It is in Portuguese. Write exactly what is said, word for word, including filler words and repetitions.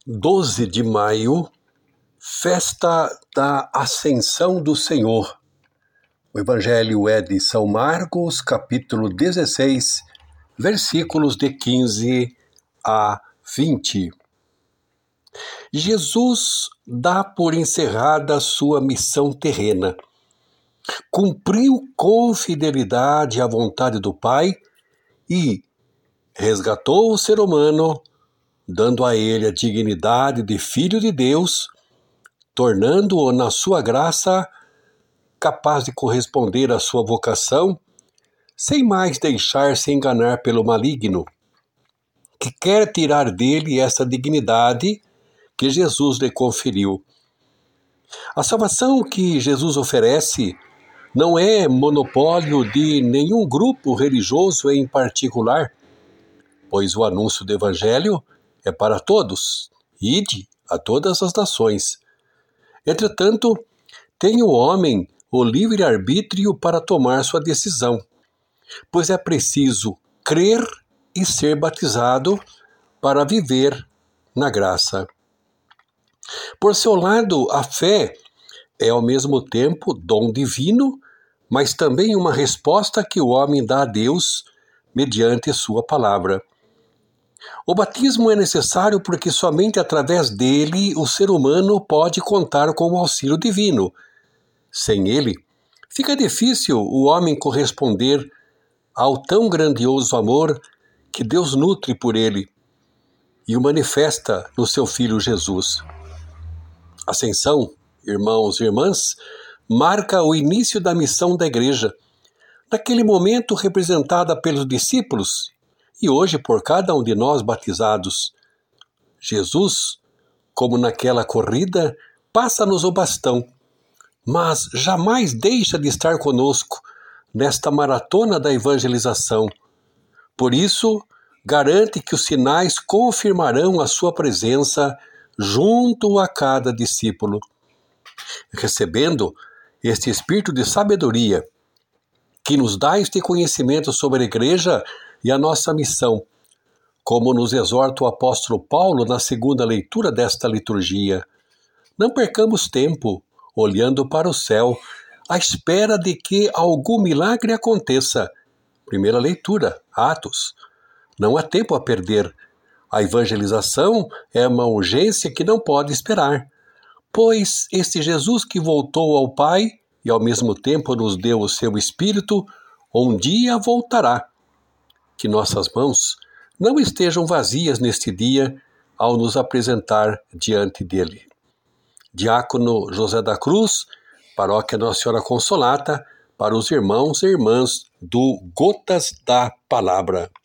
doze de maio, festa da Ascensão do Senhor. O Evangelho é de São Marcos, capítulo dezesseis, versículos de quinze a vinte. Jesus dá por encerrada sua missão terrena. Cumpriu com fidelidade a vontade do Pai e resgatou o ser humano, dando a ele a dignidade de Filho de Deus, tornando-o na sua graça capaz de corresponder à sua vocação, sem mais deixar-se enganar pelo maligno, que quer tirar dele essa dignidade que Jesus lhe conferiu. A salvação que Jesus oferece não é monopólio de nenhum grupo religioso em particular, pois o anúncio do Evangelho é para todos, ide a todas as nações. Entretanto, tem o homem o livre-arbítrio para tomar sua decisão, pois é preciso crer e ser batizado para viver na graça. Por seu lado, a fé é ao mesmo tempo dom divino, mas também uma resposta que o homem dá a Deus mediante sua palavra. O batismo é necessário porque somente através dele o ser humano pode contar com o auxílio divino. Sem ele, fica difícil o homem corresponder ao tão grandioso amor que Deus nutre por ele e o manifesta no seu Filho Jesus. A Ascensão, irmãos e irmãs, marca o início da missão da Igreja, naquele momento representada pelos discípulos e hoje por cada um de nós batizados. Jesus, como naquela corrida, passa-nos o bastão, mas jamais deixa de estar conosco nesta maratona da evangelização. Por isso, garante que os sinais confirmarão a sua presença junto a cada discípulo. Recebendo este espírito de sabedoria, que nos dá este conhecimento sobre a Igreja e a nossa missão, como nos exorta o apóstolo Paulo na segunda leitura desta liturgia. Não percamos tempo olhando para o céu, à espera de que algum milagre aconteça. Primeira leitura, Atos. Não há tempo a perder. A evangelização é uma urgência que não pode esperar, pois este Jesus que voltou ao Pai e ao mesmo tempo nos deu o seu Espírito, um dia voltará. Que nossas mãos não estejam vazias neste dia ao nos apresentar diante dele. Diácono José da Cruz, Paróquia Nossa Senhora Consolata, para os irmãos e irmãs do Gotas da Palavra.